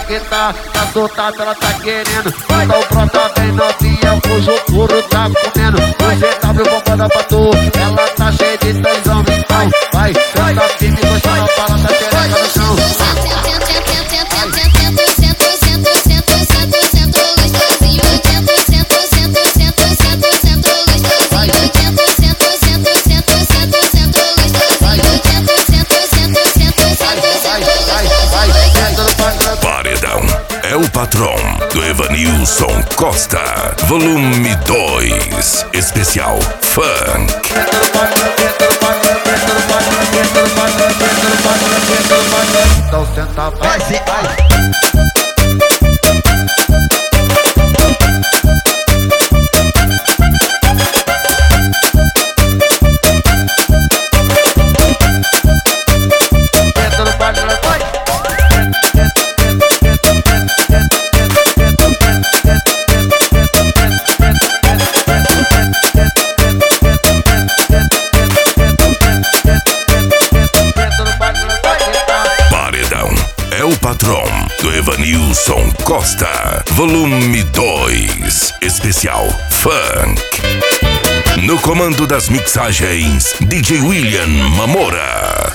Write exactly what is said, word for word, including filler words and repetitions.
que tá, tá soltada, ela tá querendo. Então brota bem novinha, cujo puro tá comendo. O G W bombada pra tu, ela tá cheia de tesão. Então vai, senta firme, gostando, fala da xereca no chão. Paredão é o patrão do Evanilson Costa, volume dois, especial Funk. Então senta, vai, vai. Do Evanilson Costa, volume dois, especial Funk. No comando das mixagens, D J William Mamora.